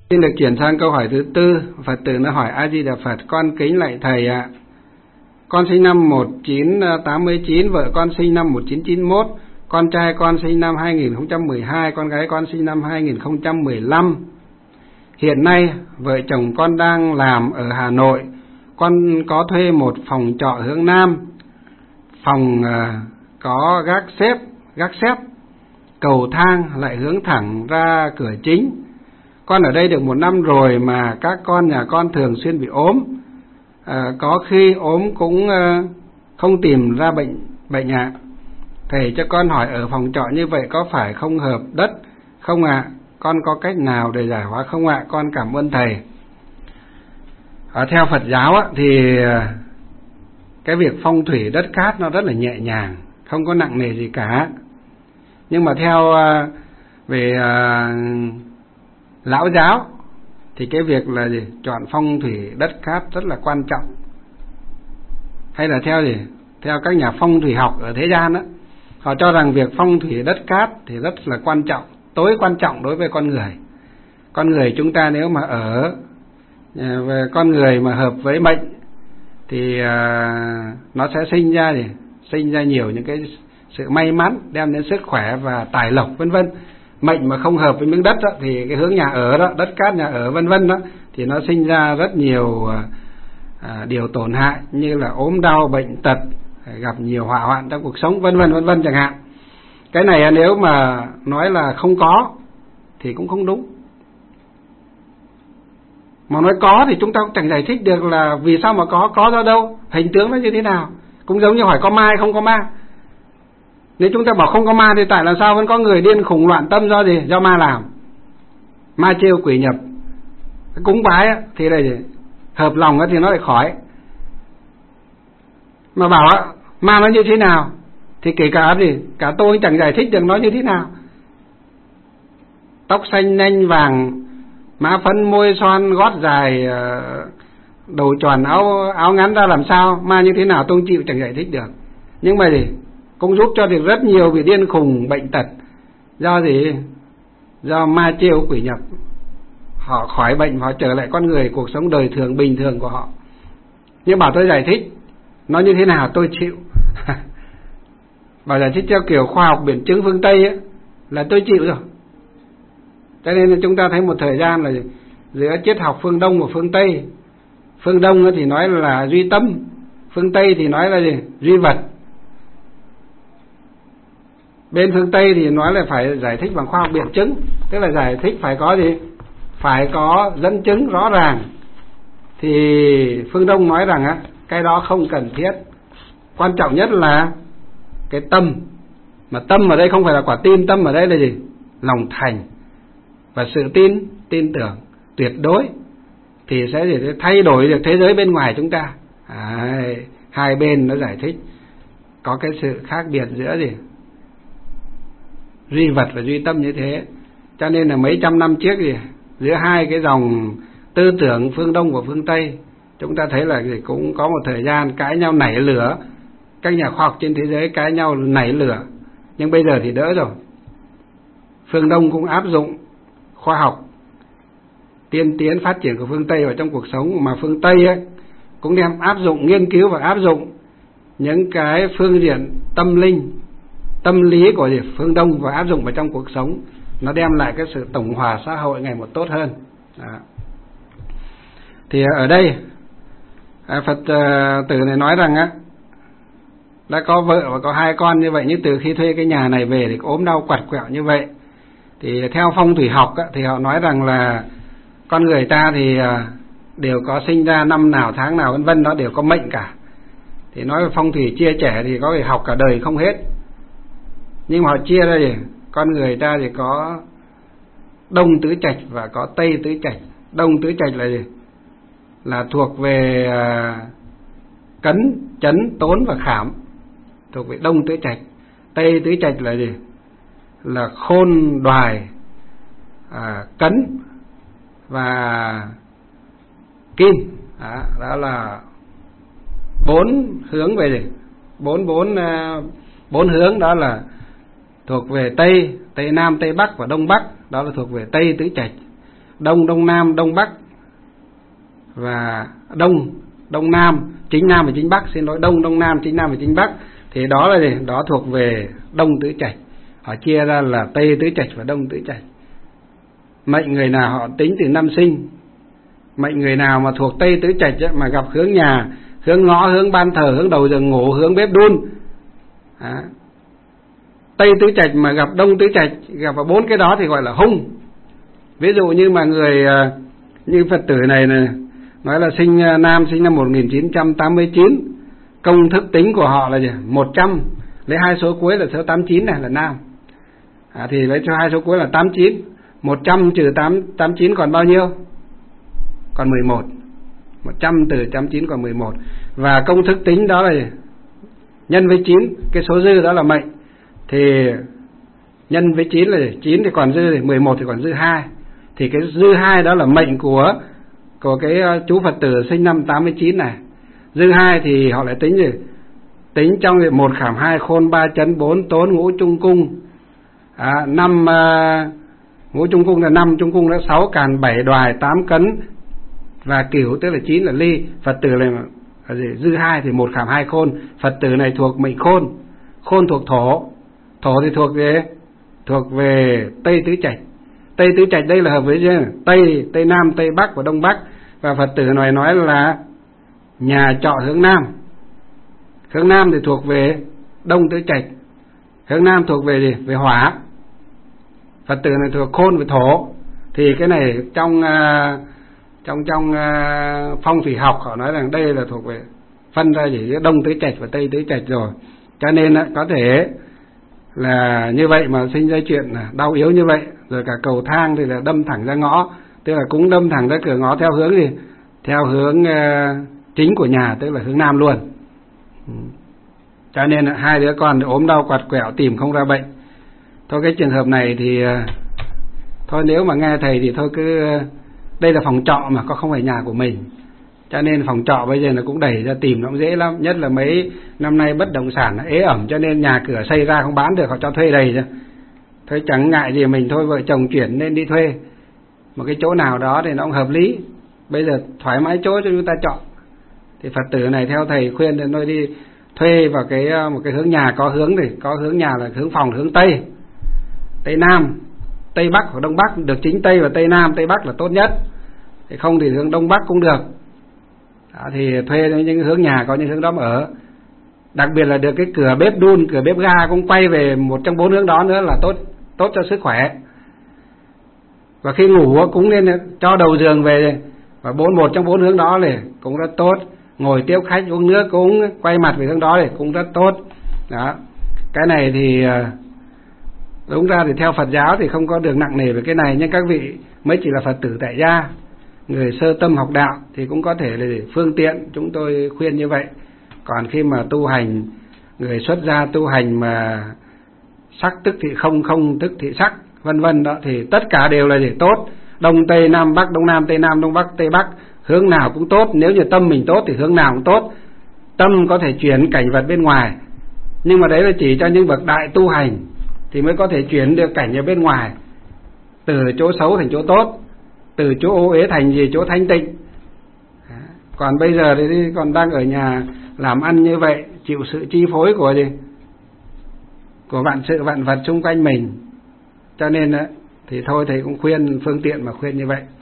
Xin được chuyển sang câu hỏi thứ tư. Phật tử nó hỏi: A Di Đà Phật, con kính lạy thầy ạ. Con sinh năm 1989, vợ con sinh năm 1991, con trai con sinh năm 2012, con gái con sinh năm 2015. Hiện nay vợ chồng con đang làm ở Hà Nội. Con có thuê một phòng trọ hướng Nam. Phòng có gác xép, cầu thang lại hướng thẳng ra cửa chính. Con ở đây được 1 năm rồi mà các con nhà con thường xuyên bị ốm. Có khi ốm cũng không tìm ra bệnh ạ. Thầy cho con hỏi ở phòng trọ như vậy có phải không hợp đất không ạ? Con có cách nào để giải hóa không ạ? Con cảm ơn thầy. Theo Phật giáo thì cái việc phong thủy đất cát nó rất là nhẹ nhàng, không có nặng nề gì cả. Nhưng mà theo về lão giáo thì cái việc là gì? Chọn phong thủy đất cát rất là quan trọng. Hay là theo các nhà phong thủy học ở thế gian họ cho rằng việc phong thủy đất cát thì rất là quan trọng, tối quan trọng đối với con người. Con người chúng ta nếu mà về con người mà hợp với mệnh thì nó sẽ sinh ra nhiều những cái sự may mắn, đem đến sức khỏe và tài lộc vân vân. Mệnh mà không hợp với miếng đất thì cái hướng nhà ở đó, đất cát nhà ở vân vân thì nó sinh ra rất nhiều điều tổn hại, như là ốm đau, bệnh tật, gặp nhiều họa hoạn trong cuộc sống vân vân chẳng hạn. Cái này nếu mà nói là không có thì cũng không đúng. Mà nói có thì chúng ta cũng chẳng giải thích được là vì sao mà có do đâu, hình tướng nó như thế nào. Cũng giống như hỏi có ma hay không có ma. Nếu chúng ta bảo không có ma thì tại làm sao vẫn có người điên khùng loạn tâm do gì? Do ma làm. Ma trêu quỷ nhập. Cúng bái thì là hợp lòng thì nó lại khỏi. Mà bảo ma nó như thế nào thì kể cả tôi chẳng giải thích được nó như thế nào. Tóc xanh nanh vàng, má phấn môi son, gót dài, đầu tròn áo ngắn ra làm sao, ma như thế nào tôi chịu chẳng giải thích được. Nhưng mà cũng giúp cho được rất nhiều bị điên khùng bệnh tật. Do ma trêu quỷ nhập. Họ khỏi bệnh, họ trở lại con người, cuộc sống đời thường bình thường của họ. Nhưng bảo tôi giải thích nó như thế nào tôi chịu. Bảo giải thích theo kiểu khoa học biện chứng phương Tây là tôi chịu rồi. Cho nên là chúng ta thấy một thời gian là giữa triết học phương Đông và phương Tây. Phương Đông thì nói là duy tâm, phương Tây thì nói là duy vật. Bên phương Tây thì nói là phải giải thích bằng khoa học biện chứng, tức là giải thích phải có phải có dẫn chứng rõ ràng. Thì phương Đông nói rằng cái đó không cần thiết. Quan trọng nhất là cái tâm. Mà tâm ở đây không phải là quả tim, tâm ở đây là lòng thành và sự tin tưởng tuyệt đối thì sẽ thay đổi được thế giới bên ngoài chúng ta. Hai bên nó giải thích có cái sự khác biệt giữa duy vật và duy tâm như thế. Cho nên là mấy trăm năm trước giữa hai cái dòng tư tưởng phương Đông và phương Tây, chúng ta thấy là cũng có một thời gian cãi nhau nảy lửa. Các nhà khoa học trên thế giới cãi nhau nảy lửa. Nhưng bây giờ thì đỡ rồi. Phương Đông cũng áp dụng khoa học tiên tiến phát triển của phương Tây vào trong cuộc sống, mà phương Tây cũng đem áp dụng, nghiên cứu và áp dụng những cái phương diện tâm linh, tâm lý của phương Đông và áp dụng vào trong cuộc sống. Nó đem lại cái sự tổng hòa xã hội ngày một tốt hơn. Thì ở đây Phật tử này nói rằng đã có vợ và có 2 con như vậy, nhưng từ khi thuê cái nhà này về thì ốm đau quặt quẹo như vậy. Thì theo phong thủy học thì họ nói rằng là con người ta thì đều có sinh ra năm nào tháng nào vân vân, đó đều có mệnh cả. Thì nói về phong thủy chia trẻ thì có thể học cả đời không hết. Nhưng mà họ chia ra con người ta thì có đông tứ trạch và có tây tứ trạch. Đông tứ trạch là là thuộc về cấn, chấn, tốn và khảm, thuộc về đông tứ trạch. Tây tứ trạch là là khôn, đoài, cấn và kim. Đó là 4 hướng về bốn hướng, đó là thuộc về Tây, Tây Nam, Tây Bắc và Đông Bắc, đó là thuộc về Tây tứ trạch. Đông, Đông Nam, Đông Bắc và Đông Nam, chính Nam và chính Bắc, xin lỗi, Đông, Đông Nam, chính Nam và chính Bắc. Thì đó là gì? Đó thuộc về Đông tứ trạch. Họ chia ra là Tây tứ trạch và Đông tứ trạch. Mệnh người nào họ tính từ năm sinh. Mệnh người nào mà thuộc Tây tứ trạch mà gặp hướng nhà, hướng ngõ, hướng ban thờ, hướng đầu giường ngủ, hướng bếp đun, Tây tứ trạch mà gặp Đông tứ trạch, gặp vào 4 cái đó thì gọi là hung. Ví dụ như mà người như Phật tử này nói là sinh nam, sinh năm 1989, công thức tính của họ là gì? 100, lấy 2 số cuối là số 89 này là nam. Thì lấy cho 2 số cuối là 89. 100 trừ 89 còn bao nhiêu? Còn 11. 100 trừ 89 còn 11. Và công thức tính đó là gì? Nhân với 9, cái số dư đó là mệnh. Thì nhân với 9 là 9 thì còn dư, 11 thì còn dư 2. Thì cái dư 2 đó là mệnh của cái chú Phật tử sinh năm 89 này. Dư 2 thì họ lại tính gì? Tính trong 1 khảm 2 khôn 3 chấn 4 tốn ngũ trung cung. 5 ngũ trung cung là 5, trung cung là 6 càn 7 đoài 8 cấn và cửu, tức là 9 là ly. Phật tử này dư 2 thì 1 khảm 2 khôn. Phật tử này thuộc mệnh khôn. Khôn thuộc thổ. Thổ thì thuộc về Tây tứ trạch. Tây tứ trạch đây là hợp với Tây, Tây Nam, Tây Bắc và Đông Bắc. Và Phật tử này nói là nhà trọ hướng Nam. Hướng Nam thì thuộc về Đông tứ trạch. Hướng Nam thuộc về gì? Về hỏa. Phật tử này thuộc khôn về thổ. Thì cái này trong phong thủy học họ nói rằng đây là thuộc về phân ra gì giữa Đông tứ trạch và Tây tứ trạch rồi. Cho nên có thể là như vậy mà sinh ra chuyện đau yếu như vậy. Rồi cả cầu thang thì là đâm thẳng ra ngõ, tức là cũng đâm thẳng ra cửa ngõ theo hướng gì? Theo hướng chính của nhà, tức là hướng Nam luôn. Cho nên 2 đứa con ốm đau quặt quẹo tìm không ra bệnh. Thôi cái trường hợp này thì thôi nếu mà nghe thầy thì thôi cứ đây là phòng trọ mà, có không phải nhà của mình. Cho nên phòng trọ bây giờ nó cũng đẩy ra tìm nó cũng dễ lắm. Nhất là mấy năm nay bất động sản nó ế ẩm, cho nên nhà cửa xây ra không bán được, họ cho thuê đầy chứ. Thôi chẳng ngại gì mình thôi vợ chồng chuyển nên đi thuê một cái chỗ nào đó thì nó cũng hợp lý. Bây giờ thoải mái chỗ cho chúng ta chọn. Thì Phật tử này theo thầy khuyên thì noi đi thuê vào một cái hướng nhà có hướng, thì có hướng nhà là hướng phòng hướng Tây, Tây Nam, Tây Bắc hoặc Đông Bắc, được chính Tây và Tây Nam, Tây Bắc là tốt nhất. Thì không thì hướng Đông Bắc cũng được. Thì thuê những hướng nhà có những hướng đó mà ở. Đặc biệt là được cái cửa bếp đun, cửa bếp ga cũng quay về một trong 4 hướng đó nữa là tốt cho sức khỏe. Và khi ngủ cũng nên cho đầu giường về và một trong 4 hướng đó thì cũng rất tốt. Ngồi tiếp khách uống nước cũng quay mặt về hướng đó thì cũng rất tốt. Đó. Cái này thì đúng ra thì theo Phật giáo thì không có được nặng nề về cái này, nhưng các vị mới chỉ là Phật tử tại gia, người sơ tâm học đạo thì cũng có thể là phương tiện, chúng tôi khuyên như vậy. Còn khi mà tu hành, người xuất gia tu hành mà sắc tức thị không, không tức thị sắc, vân vân đó, thì tất cả đều là gì? Tốt. Đông Tây Nam Bắc, Đông Nam Tây Nam, Đông Bắc Tây Bắc, hướng nào cũng tốt. Nếu như tâm mình tốt thì hướng nào cũng tốt. Tâm có thể chuyển cảnh vật bên ngoài, nhưng mà đấy là chỉ cho những bậc đại tu hành thì mới có thể chuyển được cảnh ở bên ngoài, từ chỗ xấu thành chỗ tốt, từ chỗ ô uế thành gì chỗ thanh tịnh. Còn bây giờ thì còn đang ở nhà làm ăn như vậy, chịu sự chi phối của gì? Của vạn sự vạn vật xung quanh mình. Cho nên thì thôi thầy cũng khuyên phương tiện mà khuyên như vậy.